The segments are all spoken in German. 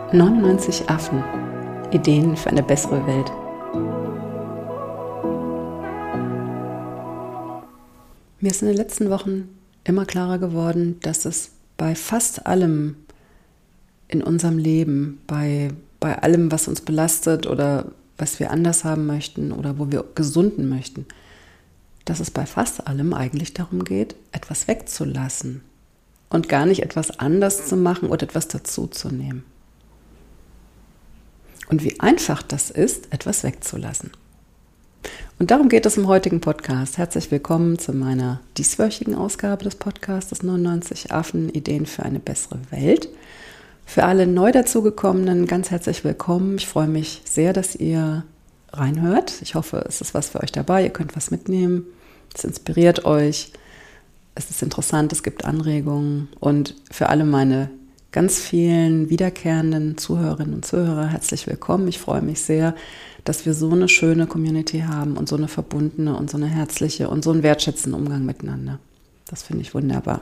99 Affen. Ideen für eine bessere Welt. Mir ist in den letzten Wochen immer klarer geworden, dass es bei fast allem in unserem Leben, bei allem, was uns belastet oder was wir anders haben möchten oder wo wir gesunden möchten, dass es bei fast allem eigentlich darum geht, etwas wegzulassen und gar nicht etwas anders zu machen oder etwas dazuzunehmen. Und wie einfach das ist, etwas wegzulassen. Und darum geht es im heutigen Podcast. Herzlich willkommen zu meiner dieswöchigen Ausgabe des Podcasts 99 Affen, Ideen für eine bessere Welt. Für alle neu dazugekommenen ganz herzlich willkommen. Ich freue mich sehr, dass ihr reinhört. Ich hoffe, es ist was für euch dabei. Ihr könnt was mitnehmen. Es inspiriert euch. Es ist interessant, es gibt Anregungen. Und für alle meine ganz vielen wiederkehrenden Zuhörerinnen und Zuhörer herzlich willkommen. Ich freue mich sehr, dass wir so eine schöne Community haben und so eine verbundene und so eine herzliche und so einen wertschätzenden Umgang miteinander. Das finde ich wunderbar.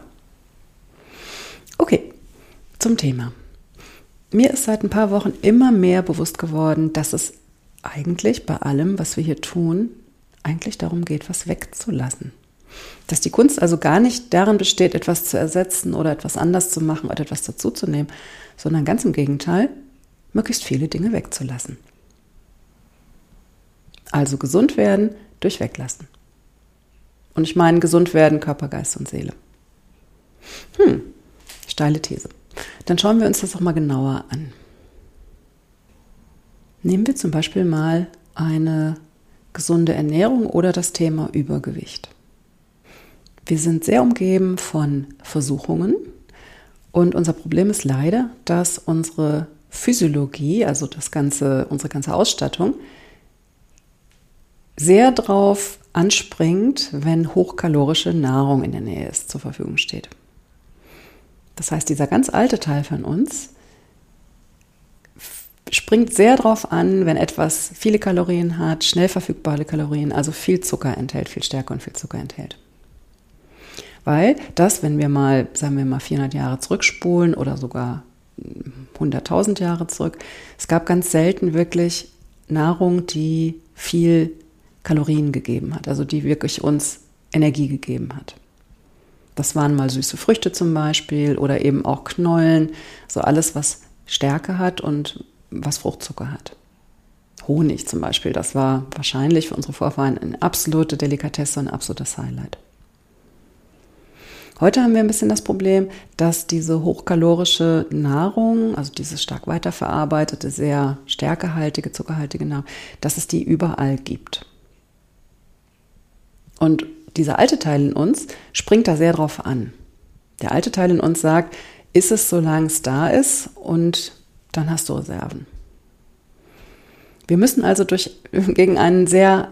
Okay, zum Thema. Mir ist seit ein paar Wochen immer mehr bewusst geworden, dass es eigentlich bei allem, was wir hier tun, eigentlich darum geht, was wegzulassen. Dass die Kunst also gar nicht darin besteht, etwas zu ersetzen oder etwas anders zu machen oder etwas dazuzunehmen, sondern ganz im Gegenteil, möglichst viele Dinge wegzulassen. Also gesund werden durch Weglassen. Und ich meine gesund werden, Körper, Geist und Seele. Steile These. Dann schauen wir uns das doch mal genauer an. Nehmen wir zum Beispiel mal eine gesunde Ernährung oder das Thema Übergewicht. Wir sind sehr umgeben von Versuchungen und unser Problem ist leider, dass unsere Physiologie, also unsere ganze Ausstattung, sehr darauf anspringt, wenn hochkalorische Nahrung in der Nähe ist, zur Verfügung steht. Das heißt, dieser ganz alte Teil von uns springt sehr darauf an, wenn etwas viele Kalorien hat, schnell verfügbare Kalorien, also viel Zucker enthält, viel Stärke und viel Zucker enthält. Weil das, wenn wir mal, sagen wir mal 400 Jahre zurückspulen oder sogar 100.000 Jahre zurück, es gab ganz selten wirklich Nahrung, die viel Kalorien gegeben hat, also die wirklich uns Energie gegeben hat. Das waren mal süße Früchte zum Beispiel oder eben auch Knollen, so alles, was Stärke hat und was Fruchtzucker hat. Honig zum Beispiel, das war wahrscheinlich für unsere Vorfahren eine absolute Delikatesse und ein absolutes Highlight. Heute haben wir ein bisschen das Problem, dass diese hochkalorische Nahrung, also diese stark weiterverarbeitete, sehr stärkehaltige, zuckerhaltige Nahrung, dass es die überall gibt. Und dieser alte Teil in uns springt da sehr drauf an. Der alte Teil in uns sagt, ist es, solange es da ist, und dann hast du Reserven. Wir müssen also gegen einen sehr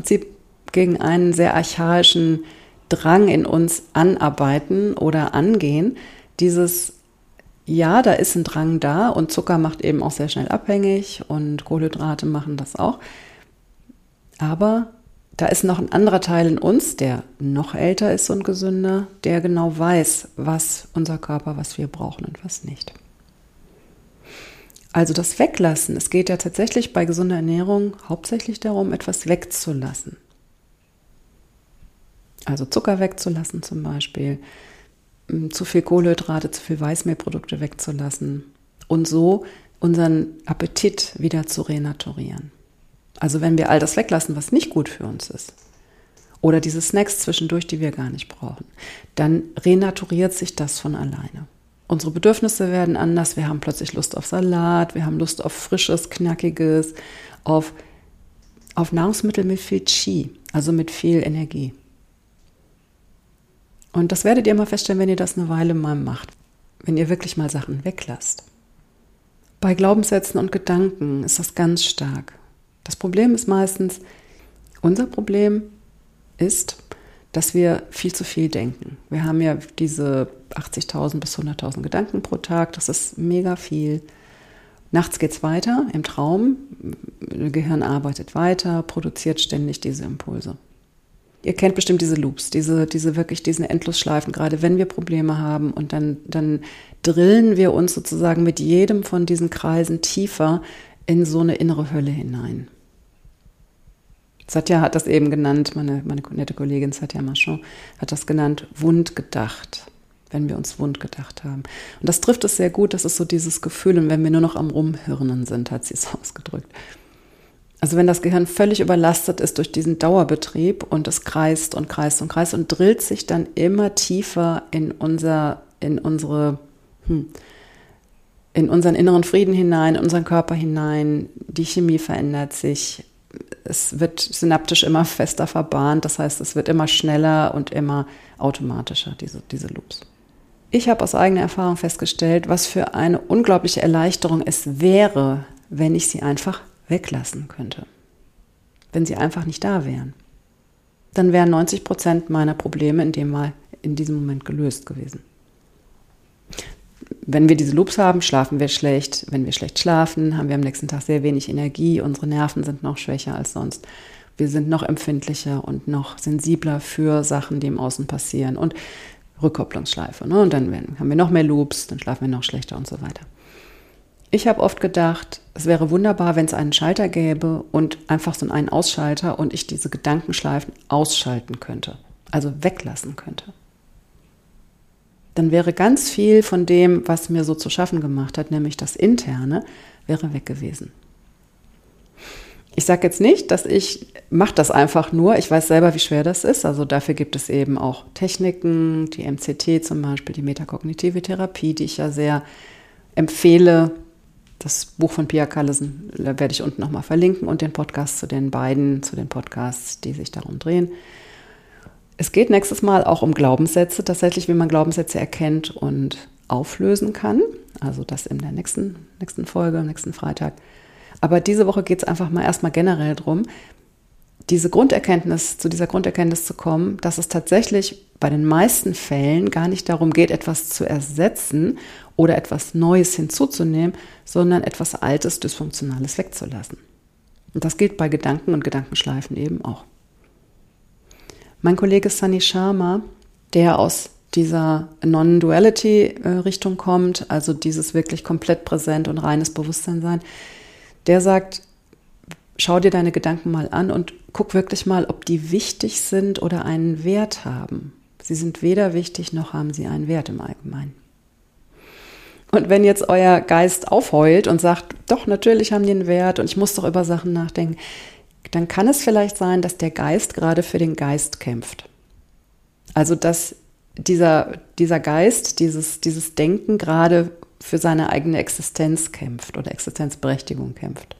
archaischen Drang in uns anarbeiten oder angehen. Da ist ein Drang da und Zucker macht eben auch sehr schnell abhängig und Kohlenhydrate machen das auch. Aber da ist noch ein anderer Teil in uns, der noch älter ist und gesünder, der genau weiß, was unser Körper, was wir brauchen und was nicht. Also das Weglassen, es geht ja tatsächlich bei gesunder Ernährung hauptsächlich darum, etwas wegzulassen. Also Zucker wegzulassen zum Beispiel, zu viel Kohlenhydrate, zu viel Weißmehlprodukte wegzulassen und so unseren Appetit wieder zu renaturieren. Also wenn wir all das weglassen, was nicht gut für uns ist, oder diese Snacks zwischendurch, die wir gar nicht brauchen, dann renaturiert sich das von alleine. Unsere Bedürfnisse werden anders, wir haben plötzlich Lust auf Salat, wir haben Lust auf Frisches, Knackiges, auf Nahrungsmittel mit viel Qi, also mit viel Energie. Und das werdet ihr mal feststellen, wenn ihr das eine Weile mal macht, wenn ihr wirklich mal Sachen weglasst. Bei Glaubenssätzen und Gedanken ist das ganz stark. Das Problem ist meistens, unser Problem ist, dass wir viel zu viel denken. Wir haben ja diese 80.000 bis 100.000 Gedanken pro Tag, das ist mega viel. Nachts geht's weiter, im Traum, das Gehirn arbeitet weiter, produziert ständig diese Impulse. Ihr kennt bestimmt diese Loops, diesen Endlosschleifen, gerade wenn wir Probleme haben und dann drillen wir uns sozusagen mit jedem von diesen Kreisen tiefer in so eine innere Hölle hinein. Satya hat das eben genannt, meine nette Kollegin Satya Marchand hat das genannt, wundgedacht, wenn wir uns wundgedacht haben. Und das trifft es sehr gut, das ist so dieses Gefühl, und wenn wir nur noch am Rumhirnen sind, hat sie es ausgedrückt. Also wenn das Gehirn völlig überlastet ist durch diesen Dauerbetrieb und es kreist und kreist und kreist und drillt sich dann immer tiefer in unseren inneren Frieden hinein, in unseren Körper hinein, die Chemie verändert sich, es wird synaptisch immer fester verbahnt, das heißt, es wird immer schneller und immer automatischer, diese Loops. Ich habe aus eigener Erfahrung festgestellt, was für eine unglaubliche Erleichterung es wäre, wenn ich sie einfach weglassen könnte. Wenn sie einfach nicht da wären. Dann wären 90% meiner Probleme in diesem Moment gelöst gewesen. Wenn wir diese Loops haben, schlafen wir schlecht. Wenn wir schlecht schlafen, haben wir am nächsten Tag sehr wenig Energie. Unsere Nerven sind noch schwächer als sonst. Wir sind noch empfindlicher und noch sensibler für Sachen, die im Außen passieren. Und Rückkopplungsschleife. Ne? Und dann haben wir noch mehr Loops, dann schlafen wir noch schlechter und so weiter. Ich habe oft gedacht, es wäre wunderbar, wenn es einen Schalter gäbe und einfach so einen Ausschalter und ich diese Gedankenschleifen ausschalten könnte, also weglassen könnte. Dann wäre ganz viel von dem, was mir so zu schaffen gemacht hat, nämlich das Interne, wäre weg gewesen. Ich sage jetzt nicht, dass ich mache das einfach nur, ich weiß selber, wie schwer das ist, also dafür gibt es eben auch Techniken, die MCT zum Beispiel, die metakognitive Therapie, die ich ja sehr empfehle. Das Buch von Pia Callesen werde ich unten nochmal verlinken und den Podcast zu den Podcasts, die sich darum drehen. Es geht nächstes Mal auch um Glaubenssätze, tatsächlich, wie man Glaubenssätze erkennt und auflösen kann. Also das in der nächsten Folge, am nächsten Freitag. Aber diese Woche geht es einfach mal erstmal generell darum, zu dieser Grunderkenntnis zu kommen, dass es tatsächlich bei den meisten Fällen gar nicht darum geht, etwas zu ersetzen oder etwas Neues hinzuzunehmen, sondern etwas Altes, Dysfunktionales wegzulassen. Und das gilt bei Gedanken und Gedankenschleifen eben auch. Mein Kollege Sunny Sharma, der aus dieser Non-Duality-Richtung kommt, also dieses wirklich komplett präsent und reines Bewusstsein sein, der sagt, schau dir deine Gedanken mal an und guck wirklich mal, ob die wichtig sind oder einen Wert haben. Sie sind weder wichtig, noch haben sie einen Wert im Allgemeinen. Und wenn jetzt euer Geist aufheult und sagt, doch, natürlich haben die einen Wert und ich muss doch über Sachen nachdenken, dann kann es vielleicht sein, dass der Geist gerade für den Geist kämpft. Also dass dieser Geist, dieses Denken gerade für seine eigene Existenz kämpft oder Existenzberechtigung kämpft.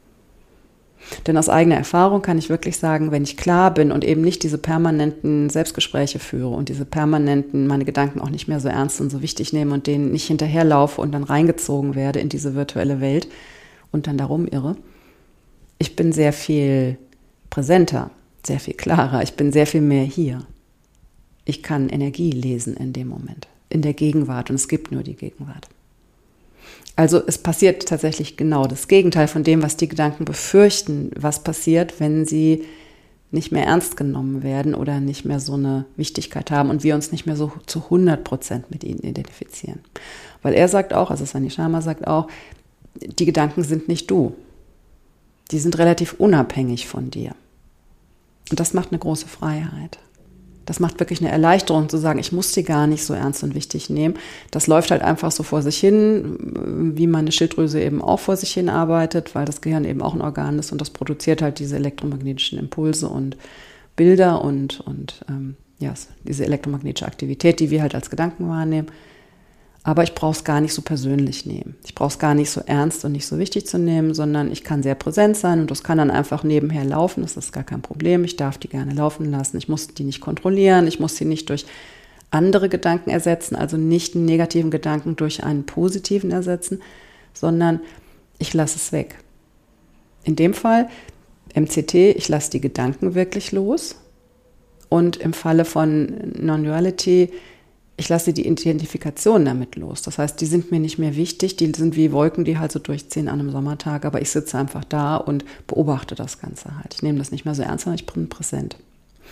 Denn aus eigener Erfahrung kann ich wirklich sagen, wenn ich klar bin und eben nicht diese permanenten Selbstgespräche führe und diese permanenten, meine Gedanken auch nicht mehr so ernst und so wichtig nehme und denen nicht hinterherlaufe und dann reingezogen werde in diese virtuelle Welt und dann darum irre, ich bin sehr viel präsenter, sehr viel klarer, ich bin sehr viel mehr hier. Ich kann Energie lesen in dem Moment, in der Gegenwart, und es gibt nur die Gegenwart. Also es passiert tatsächlich genau das Gegenteil von dem, was die Gedanken befürchten, was passiert, wenn sie nicht mehr ernst genommen werden oder nicht mehr so eine Wichtigkeit haben und wir uns nicht mehr so zu 100% mit ihnen identifizieren. Weil er sagt auch, also Sunny Sharma sagt auch, die Gedanken sind nicht du. Die sind relativ unabhängig von dir. Und das macht eine große Freiheit. Das macht wirklich eine Erleichterung zu sagen, ich muss sie gar nicht so ernst und wichtig nehmen. Das läuft halt einfach so vor sich hin, wie meine Schilddrüse eben auch vor sich hin arbeitet, weil das Gehirn eben auch ein Organ ist und das produziert halt diese elektromagnetischen Impulse und Bilder und diese elektromagnetische Aktivität, die wir halt als Gedanken wahrnehmen. Aber ich brauche es gar nicht so persönlich nehmen. Ich brauche es gar nicht so ernst und nicht so wichtig zu nehmen, sondern ich kann sehr präsent sein und das kann dann einfach nebenher laufen. Das ist gar kein Problem. Ich darf die gerne laufen lassen. Ich muss die nicht kontrollieren. Ich muss sie nicht durch andere Gedanken ersetzen, also nicht einen negativen Gedanken durch einen positiven ersetzen, sondern ich lasse es weg. In dem Fall MCT, ich lasse die Gedanken wirklich los. Und im Falle von Non-Duality, ich lasse die Identifikation damit los. Das heißt, die sind mir nicht mehr wichtig, die sind wie Wolken, die halt so durchziehen an einem Sommertag, aber ich sitze einfach da und beobachte das Ganze halt. Ich nehme das nicht mehr so ernst, sondern ich bin präsent.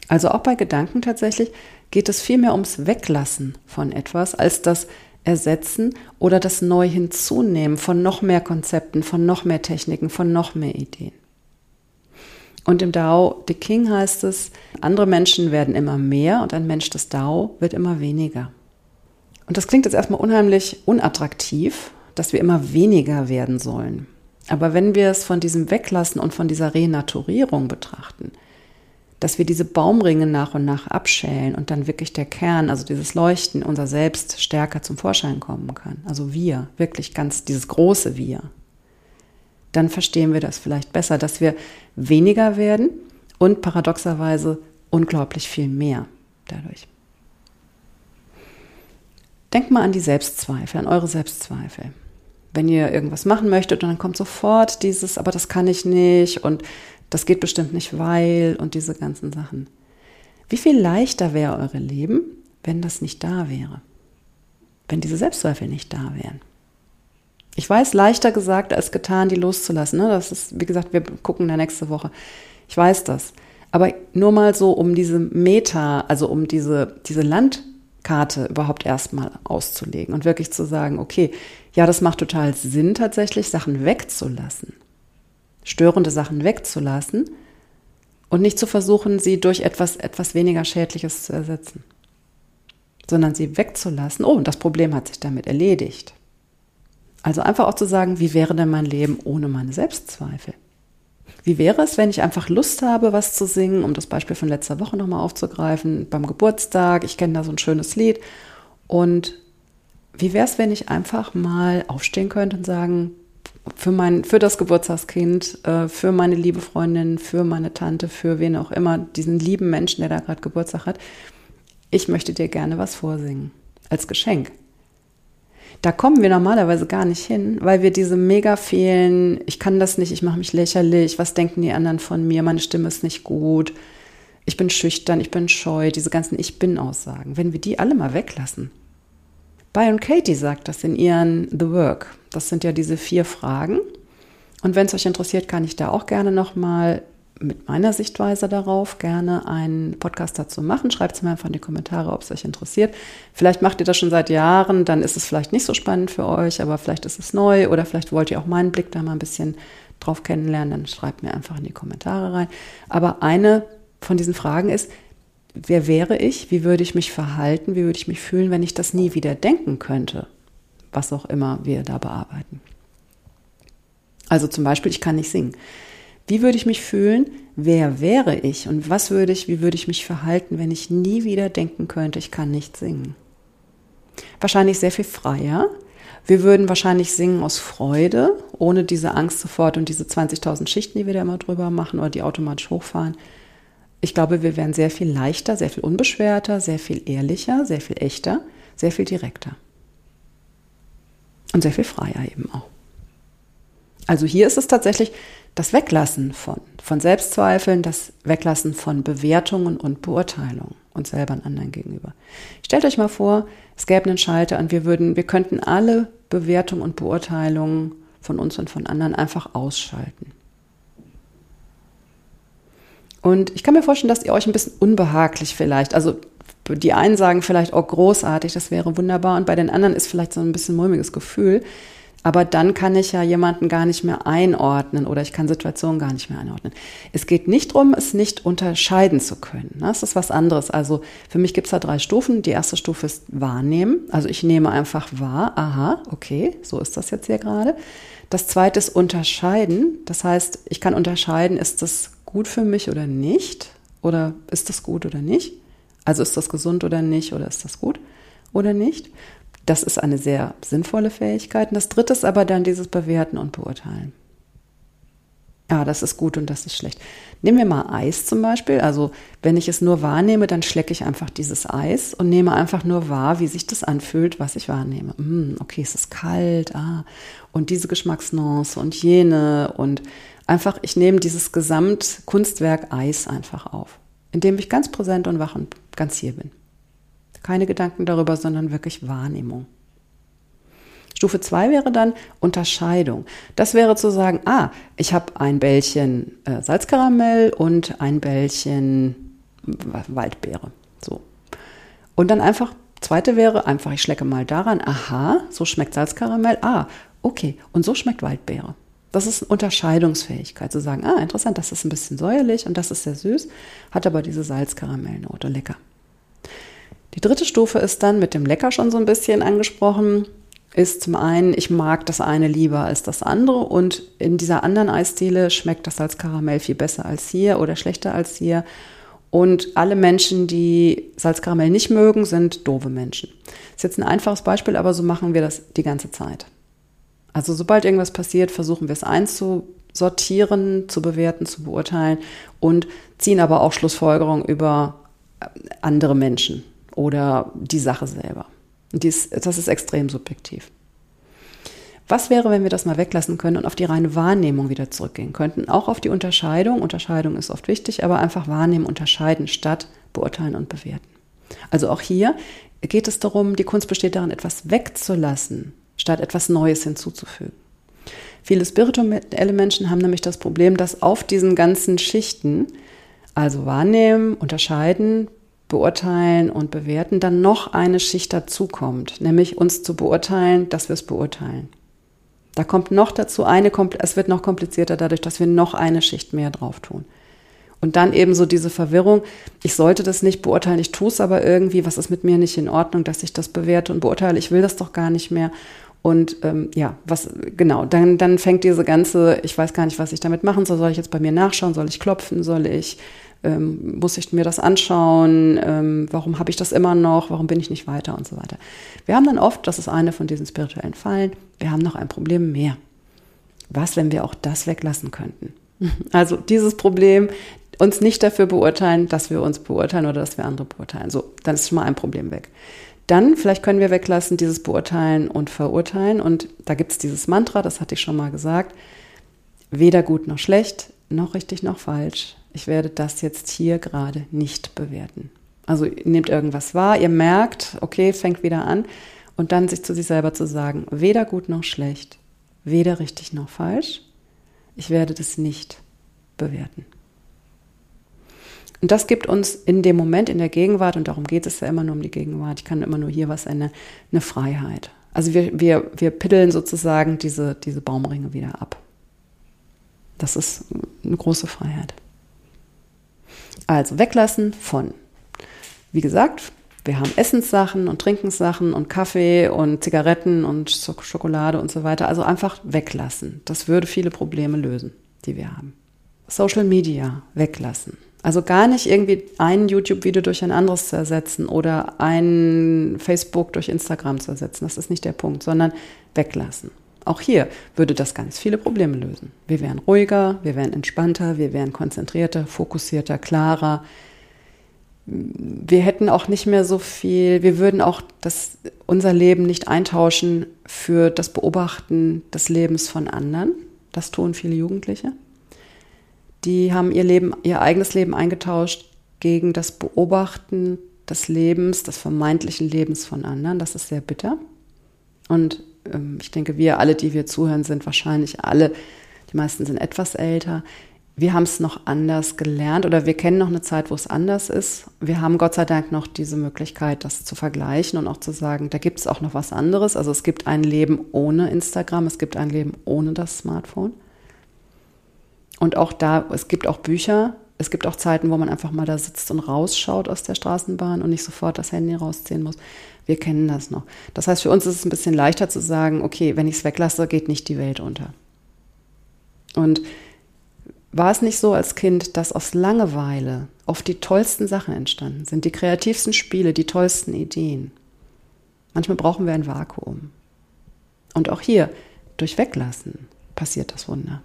Also auch bei Gedanken tatsächlich geht es viel mehr ums Weglassen von etwas, als das Ersetzen oder das neu hinzunehmen von noch mehr Konzepten, von noch mehr Techniken, von noch mehr Ideen. Und im Tao Te Ching heißt es, andere Menschen werden immer mehr und ein Mensch des Tao wird immer weniger. Und das klingt jetzt erstmal unheimlich unattraktiv, dass wir immer weniger werden sollen. Aber wenn wir es von diesem Weglassen und von dieser Renaturierung betrachten, dass wir diese Baumringe nach und nach abschälen und dann wirklich der Kern, also dieses Leuchten, unser Selbst stärker zum Vorschein kommen kann. Also wir, wirklich ganz dieses große Wir. Dann verstehen wir das vielleicht besser, dass wir weniger werden und paradoxerweise unglaublich viel mehr dadurch. Denkt mal an die Selbstzweifel, an eure Selbstzweifel. Wenn ihr irgendwas machen möchtet und dann kommt sofort dieses, aber das kann ich nicht und das geht bestimmt nicht, weil und diese ganzen Sachen. Wie viel leichter wäre euer Leben, wenn das nicht da wäre? Wenn diese Selbstzweifel nicht da wären? Ich weiß, leichter gesagt als getan, die loszulassen. Ne? Das ist, wie gesagt, wir gucken da nächste Woche. Ich weiß das. Aber nur mal so, um diese also um diese Landkarte überhaupt erstmal auszulegen und wirklich zu sagen, okay, ja, das macht total Sinn tatsächlich, Sachen wegzulassen. Störende Sachen wegzulassen und nicht zu versuchen, sie durch etwas weniger Schädliches zu ersetzen, sondern sie wegzulassen. Oh, und das Problem hat sich damit erledigt. Also einfach auch zu sagen, wie wäre denn mein Leben ohne meine Selbstzweifel? Wie wäre es, wenn ich einfach Lust habe, was zu singen, um das Beispiel von letzter Woche nochmal aufzugreifen, beim Geburtstag, ich kenne da so ein schönes Lied. Und wie wäre es, wenn ich einfach mal aufstehen könnte und sagen, für das Geburtstagskind, für meine liebe Freundin, für meine Tante, für wen auch immer, diesen lieben Menschen, der da gerade Geburtstag hat, ich möchte dir gerne was vorsingen, als Geschenk. Da kommen wir normalerweise gar nicht hin, weil wir diese mega fehlen, ich kann das nicht, ich mache mich lächerlich, was denken die anderen von mir, meine Stimme ist nicht gut, ich bin schüchtern, ich bin scheu, diese ganzen Ich-Bin-Aussagen, wenn wir die alle mal weglassen. Byron Katie sagt das in ihren The Work. Das sind ja diese 4 Fragen. Und wenn es euch interessiert, kann ich da auch gerne nochmal mit meiner Sichtweise darauf gerne einen Podcast dazu machen. Schreibt es mir einfach in die Kommentare, ob es euch interessiert. Vielleicht macht ihr das schon seit Jahren, dann ist es vielleicht nicht so spannend für euch, aber vielleicht ist es neu oder vielleicht wollt ihr auch meinen Blick da mal ein bisschen drauf kennenlernen, dann schreibt mir einfach in die Kommentare rein. Aber eine von diesen Fragen ist, wer wäre ich? Wie würde ich mich verhalten? Wie würde ich mich fühlen, wenn ich das nie wieder denken könnte? Was auch immer wir da bearbeiten. Also zum Beispiel, ich kann nicht singen. Wie würde ich mich fühlen? Wer wäre ich? Und wie würde ich mich verhalten, wenn ich nie wieder denken könnte, ich kann nicht singen? Wahrscheinlich sehr viel freier. Wir würden wahrscheinlich singen aus Freude, ohne diese Angst sofort und diese 20.000 Schichten, die wir da immer drüber machen oder die automatisch hochfahren. Ich glaube, wir wären sehr viel leichter, sehr viel unbeschwerter, sehr viel ehrlicher, sehr viel echter, sehr viel direkter. Und sehr viel freier eben auch. Also hier ist es tatsächlich das Weglassen von Selbstzweifeln, das Weglassen von Bewertungen und Beurteilungen uns selber und anderen gegenüber. Stellt euch mal vor, es gäbe einen Schalter und wir könnten alle Bewertungen und Beurteilungen von uns und von anderen einfach ausschalten. Und ich kann mir vorstellen, dass ihr euch ein bisschen unbehaglich vielleicht, also die einen sagen vielleicht, oh großartig, das wäre wunderbar und bei den anderen ist vielleicht so ein bisschen mulmiges Gefühl, aber dann kann ich ja jemanden gar nicht mehr einordnen oder ich kann Situationen gar nicht mehr einordnen. Es geht nicht darum, es nicht unterscheiden zu können. Das ist was anderes. Also für mich gibt es da 3 Stufen. Die erste Stufe ist wahrnehmen. Also ich nehme einfach wahr, aha, okay, so ist das jetzt hier gerade. Das zweite ist unterscheiden. Das heißt, ich kann unterscheiden, ist das gut für mich oder nicht? Oder ist das gut oder nicht? Also ist das gesund oder nicht? Oder ist das gut oder nicht? Das ist eine sehr sinnvolle Fähigkeit. Und das dritte ist aber dann dieses Bewerten und Beurteilen. Ja, das ist gut und das ist schlecht. Nehmen wir mal Eis zum Beispiel. Also wenn ich es nur wahrnehme, dann schlecke ich einfach dieses Eis und nehme einfach nur wahr, wie sich das anfühlt, was ich wahrnehme. Okay, es ist kalt, und diese Geschmacksnuance und jene und einfach, ich nehme dieses Gesamtkunstwerk Eis einfach auf, indem ich ganz präsent und wach und ganz hier bin. Keine Gedanken darüber, sondern wirklich Wahrnehmung. Stufe 2 wäre dann Unterscheidung. Das wäre zu sagen, ich habe ein Bällchen Salzkaramell und ein Bällchen Waldbeere. So. Und dann einfach, zweite wäre einfach, ich schlecke mal daran, aha, so schmeckt Salzkaramell, okay, und so schmeckt Waldbeere. Das ist Unterscheidungsfähigkeit, zu sagen, interessant, das ist ein bisschen säuerlich und das ist sehr süß, hat aber diese Salzkaramellnote, lecker. Die dritte Stufe ist dann mit dem Lecker schon so ein bisschen angesprochen, ist zum einen, ich mag das eine lieber als das andere und in dieser anderen Eisdiele schmeckt das Salzkaramell viel besser als hier oder schlechter als hier. Und alle Menschen, die Salzkaramell nicht mögen, sind doofe Menschen. Das ist jetzt ein einfaches Beispiel, aber so machen wir das die ganze Zeit. Also sobald irgendwas passiert, versuchen wir es einzusortieren, zu bewerten, zu beurteilen und ziehen aber auch Schlussfolgerungen über andere Menschen oder die Sache selber. Und das ist extrem subjektiv. Was wäre, wenn wir das mal weglassen können und auf die reine Wahrnehmung wieder zurückgehen könnten? Auch auf die Unterscheidung. Unterscheidung ist oft wichtig, aber einfach wahrnehmen, unterscheiden statt beurteilen und bewerten. Also auch hier geht es darum, die Kunst besteht darin, etwas wegzulassen, statt etwas Neues hinzuzufügen. Viele spirituelle Menschen haben nämlich das Problem, dass auf diesen ganzen Schichten, also wahrnehmen, unterscheiden, beurteilen und bewerten, dann noch eine Schicht dazukommt, nämlich uns zu beurteilen, dass wir es beurteilen. Da kommt noch dazu es wird noch komplizierter dadurch, dass wir noch eine Schicht mehr drauf tun. Und dann eben so diese Verwirrung, ich sollte das nicht beurteilen, ich tue es aber irgendwie, was ist mit mir nicht in Ordnung, dass ich das bewerte und beurteile, ich will das doch gar nicht mehr. Und dann fängt diese ganze, ich weiß gar nicht, was ich damit machen soll ich jetzt bei mir nachschauen, soll ich klopfen, muss ich mir das anschauen, warum habe ich das immer noch, warum bin ich nicht weiter und so weiter. Wir haben dann oft, das ist eine von diesen spirituellen Fallen, wir haben noch ein Problem mehr. Was, wenn wir auch das weglassen könnten? Also dieses Problem, uns nicht dafür beurteilen, dass wir uns beurteilen oder dass wir andere beurteilen. So, dann ist schon mal ein Problem weg. Dann, vielleicht können wir weglassen, dieses Beurteilen und Verurteilen. Und da gibt es dieses Mantra, das hatte ich schon mal gesagt, weder gut noch schlecht, noch richtig noch falsch. Ich werde das jetzt hier gerade nicht bewerten. Also ihr nehmt irgendwas wahr, ihr merkt, okay, fängt wieder an. Und dann sich zu sich selber zu sagen, weder gut noch schlecht, weder richtig noch falsch. Ich werde das nicht bewerten. Und das gibt uns in dem Moment, in der Gegenwart, und darum geht es ja immer nur um die Gegenwart, ich kann immer nur hier was ändern, eine Freiheit. Also wir piddeln sozusagen diese Baumringe wieder ab. Das ist eine große Freiheit. Also weglassen von, wie gesagt, wir haben Essenssachen und Trinkenssachen und Kaffee und Zigaretten und Schokolade und so weiter. Also einfach weglassen. Das würde viele Probleme lösen, die wir haben. Social Media weglassen. Also gar nicht irgendwie ein YouTube-Video durch ein anderes zu ersetzen oder ein Facebook durch Instagram zu ersetzen. Das ist nicht der Punkt, sondern weglassen. Auch hier würde das ganz viele Probleme lösen. Wir wären ruhiger, wir wären entspannter, wir wären konzentrierter, fokussierter, klarer. Wir hätten auch nicht mehr so viel, wir würden auch unser Leben nicht eintauschen für das Beobachten des Lebens von anderen. Das tun viele Jugendliche. Die haben ihr eigenes Leben eingetauscht gegen das Beobachten des Lebens, des vermeintlichen Lebens von anderen. Das ist sehr bitter. Und ich denke, wir alle, die wir zuhören, sind wahrscheinlich alle, die meisten sind etwas älter. Wir haben es noch anders gelernt oder wir kennen noch eine Zeit, wo es anders ist. Wir haben Gott sei Dank noch diese Möglichkeit, das zu vergleichen und auch zu sagen, da gibt es auch noch was anderes. Also es gibt ein Leben ohne Instagram, es gibt ein Leben ohne das Smartphone. Und auch es gibt auch Bücher, es gibt auch Zeiten, wo man einfach mal da sitzt und rausschaut aus der Straßenbahn und nicht sofort das Handy rausziehen muss. Wir kennen das noch. Das heißt, für uns ist es ein bisschen leichter zu sagen, okay, wenn ich es weglasse, geht nicht die Welt unter. Und war es nicht so als Kind, dass aus Langeweile oft die tollsten Sachen entstanden sind, die kreativsten Spiele, die tollsten Ideen? Manchmal brauchen wir ein Vakuum. Und auch hier, durch Weglassen, passiert das Wunder.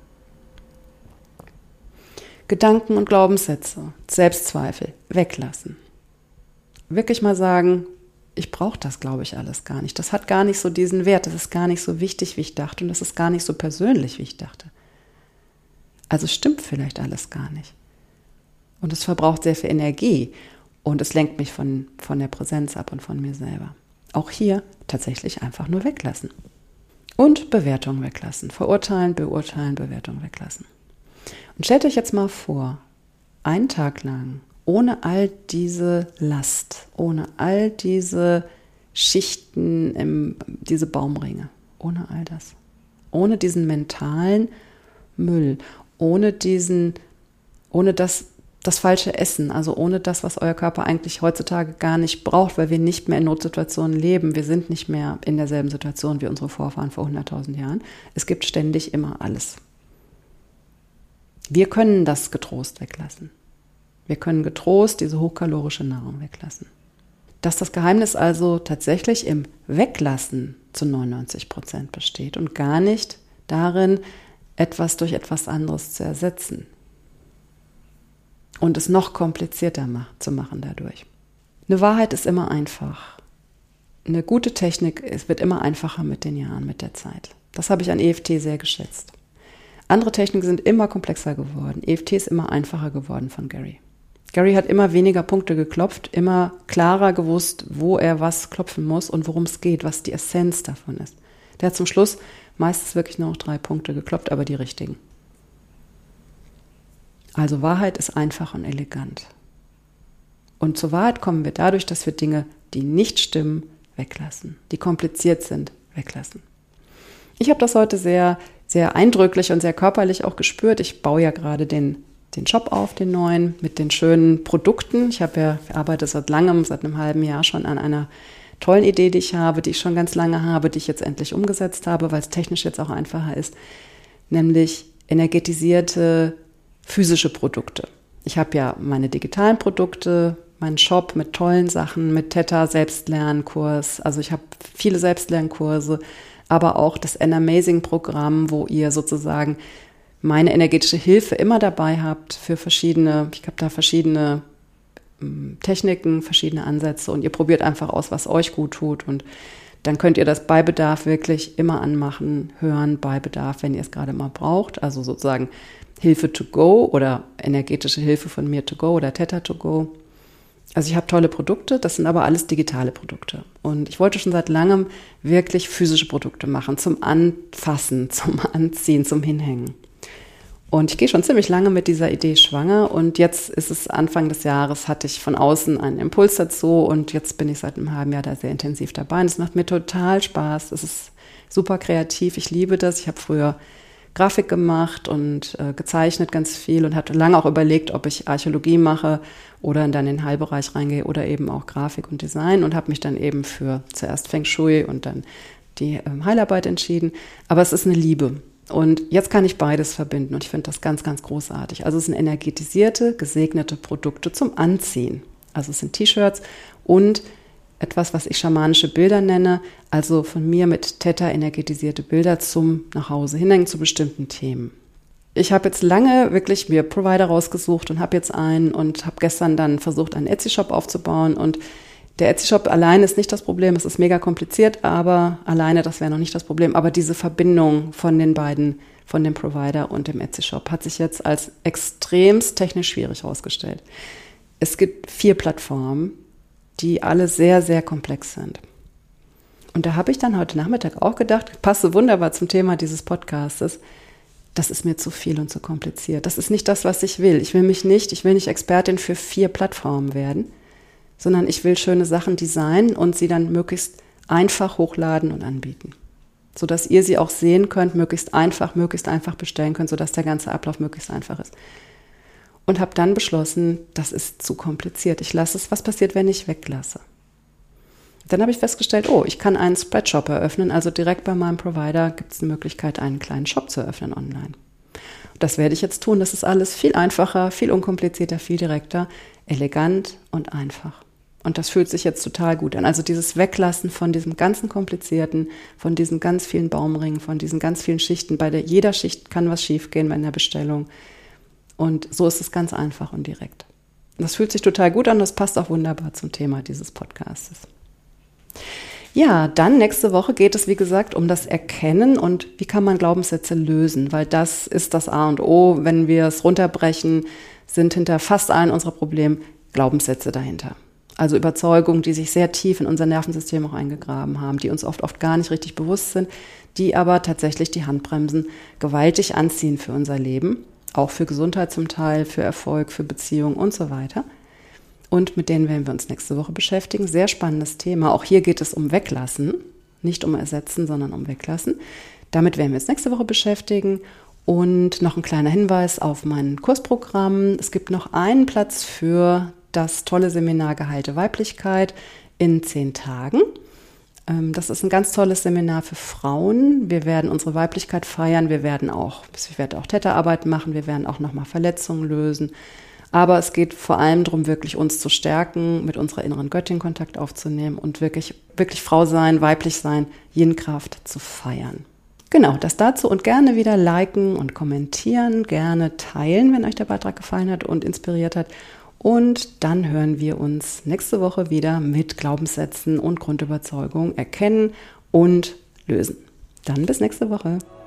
Gedanken und Glaubenssätze, Selbstzweifel, weglassen. Wirklich mal sagen, ich brauche das, glaube ich, alles gar nicht. Das hat gar nicht so diesen Wert, das ist gar nicht so wichtig, wie ich dachte und das ist gar nicht so persönlich, wie ich dachte. Also stimmt vielleicht alles gar nicht. Und es verbraucht sehr viel Energie und es lenkt mich von der Präsenz ab und von mir selber. Auch hier tatsächlich einfach nur weglassen. Und Bewertung weglassen. Verurteilen, beurteilen, Bewertung weglassen. Und stellt euch jetzt mal vor, einen Tag lang ohne all diese Last, ohne all diese Schichten, diese Baumringe, ohne all das. Ohne diesen mentalen Müll, ohne das falsche Essen, also ohne das, was euer Körper eigentlich heutzutage gar nicht braucht, weil wir nicht mehr in Notsituationen leben. Wir sind nicht mehr in derselben Situation wie unsere Vorfahren vor 100.000 Jahren. Es gibt ständig immer alles. Wir können das getrost weglassen. Wir können getrost diese hochkalorische Nahrung weglassen. Dass das Geheimnis also tatsächlich im Weglassen zu 99% besteht und gar nicht darin, etwas durch etwas anderes zu ersetzen und es noch komplizierter zu machen dadurch. Eine Wahrheit ist immer einfach. Eine gute Technik, es wird immer einfacher mit den Jahren, mit der Zeit. Das habe ich an EFT sehr geschätzt. Andere Techniken sind immer komplexer geworden. EFT ist immer einfacher geworden von Gary. Gary hat immer weniger Punkte geklopft, immer klarer gewusst, wo er was klopfen muss und worum es geht, was die Essenz davon ist. Der hat zum Schluss meistens wirklich nur noch 3 Punkte geklopft, aber die richtigen. Also Wahrheit ist einfach und elegant. Und zur Wahrheit kommen wir dadurch, dass wir Dinge, die nicht stimmen, weglassen, die kompliziert sind, weglassen. Ich habe das heute sehr, sehr eindrücklich und sehr körperlich auch gespürt. Ich baue ja gerade den Shop auf, den neuen, mit den schönen Produkten. Ich arbeite seit einem halben Jahr schon an einer tollen Idee, die ich habe, die ich schon ganz lange habe, die ich jetzt endlich umgesetzt habe, weil es technisch jetzt auch einfacher ist, nämlich energetisierte physische Produkte. Ich habe ja meine digitalen Produkte, meinen Shop mit tollen Sachen, mit Theta Selbstlernkurs, also ich habe viele Selbstlernkurse, aber auch das N-Amazing-Programm, wo ihr sozusagen meine energetische Hilfe immer dabei habt für ich habe da verschiedene Techniken, verschiedene Ansätze und ihr probiert einfach aus, was euch gut tut und dann könnt ihr das bei Bedarf wirklich immer anmachen, hören, bei Bedarf, wenn ihr es gerade mal braucht, also sozusagen Hilfe to go oder energetische Hilfe von mir to go oder Theta to go. Also ich habe tolle Produkte, das sind aber alles digitale Produkte. Und ich wollte schon seit langem wirklich physische Produkte machen, zum Anfassen, zum Anziehen, zum Hinhängen. Und ich gehe schon ziemlich lange mit dieser Idee schwanger und jetzt ist es Anfang des Jahres, hatte ich von außen einen Impuls dazu und jetzt bin ich seit einem halben Jahr da sehr intensiv dabei. Und es macht mir total Spaß, es ist super kreativ, ich liebe das. Ich habe früher Grafik gemacht und gezeichnet ganz viel und hatte lange auch überlegt, ob ich Archäologie mache oder dann in den Heilbereich reingehe oder eben auch Grafik und Design und habe mich dann eben für zuerst Feng Shui und dann die Heilarbeit entschieden. Aber es ist eine Liebe und jetzt kann ich beides verbinden und ich finde das ganz, ganz großartig. Also es sind energetisierte, gesegnete Produkte zum Anziehen. Also es sind T-Shirts und etwas, was ich schamanische Bilder nenne, also von mir mit Theta energetisierte Bilder zum Nachhause hinhängen zu bestimmten Themen. Ich habe jetzt lange wirklich mir Provider rausgesucht und habe jetzt einen und habe gestern dann versucht, einen Etsy-Shop aufzubauen und der Etsy-Shop alleine ist nicht das Problem, es ist mega kompliziert, aber alleine, das wäre noch nicht das Problem, aber diese Verbindung von den beiden, von dem Provider und dem Etsy-Shop hat sich jetzt als extremst technisch schwierig herausgestellt. Es gibt 4 Plattformen, die alle sehr, sehr komplex sind. Und da habe ich dann heute Nachmittag auch gedacht, passt wunderbar zum Thema dieses Podcastes, das ist mir zu viel und zu kompliziert. Das ist nicht das, was ich will. Ich will nicht Expertin für 4 Plattformen werden, sondern ich will schöne Sachen designen und sie dann möglichst einfach hochladen und anbieten. Sodass ihr sie auch sehen könnt, möglichst einfach bestellen könnt, sodass der ganze Ablauf möglichst einfach ist. Und habe dann beschlossen, das ist zu kompliziert. Ich lasse es. Was passiert, wenn ich weglasse? Dann habe ich festgestellt, ich kann einen Spreadshop eröffnen. Also direkt bei meinem Provider gibt es die Möglichkeit, einen kleinen Shop zu eröffnen online. Das werde ich jetzt tun. Das ist alles viel einfacher, viel unkomplizierter, viel direkter, elegant und einfach. Und das fühlt sich jetzt total gut an. Also dieses Weglassen von diesem ganzen Komplizierten, von diesen ganz vielen Baumringen, von diesen ganz vielen Schichten. Jeder Schicht kann was schiefgehen bei einer Bestellung. Und so ist es ganz einfach und direkt. Das fühlt sich total gut an, das passt auch wunderbar zum Thema dieses Podcasts. Ja, dann nächste Woche geht es, wie gesagt, um das Erkennen und wie kann man Glaubenssätze lösen, weil das ist das A und O. Wenn wir es runterbrechen, sind hinter fast allen unserer Probleme Glaubenssätze dahinter. Also Überzeugungen, die sich sehr tief in unser Nervensystem auch eingegraben haben, die uns oft gar nicht richtig bewusst sind, die aber tatsächlich die Handbremsen gewaltig anziehen für unser Leben. Auch für Gesundheit zum Teil, für Erfolg, für Beziehungen und so weiter. und mit denen werden wir uns nächste Woche beschäftigen. Sehr spannendes Thema. Auch hier geht es um Weglassen, nicht um Ersetzen, sondern um Weglassen. Damit werden wir uns nächste Woche beschäftigen. Und noch ein kleiner Hinweis auf mein Kursprogramm. Es gibt noch einen Platz für das tolle Seminar Geheilte Weiblichkeit in 10 Tagen. Das ist ein ganz tolles Seminar für Frauen. Wir werden unsere Weiblichkeit feiern. Ich werde auch Täterarbeit machen. Wir werden auch nochmal Verletzungen lösen. Aber es geht vor allem darum, wirklich uns zu stärken, mit unserer inneren Göttin Kontakt aufzunehmen und wirklich Frau sein, weiblich sein, Yin-Kraft zu feiern. Genau, das dazu und gerne wieder liken und kommentieren, gerne teilen, wenn euch der Beitrag gefallen hat und inspiriert hat. Und dann hören wir uns nächste Woche wieder mit Glaubenssätzen und Grundüberzeugungen erkennen und lösen. Dann bis nächste Woche.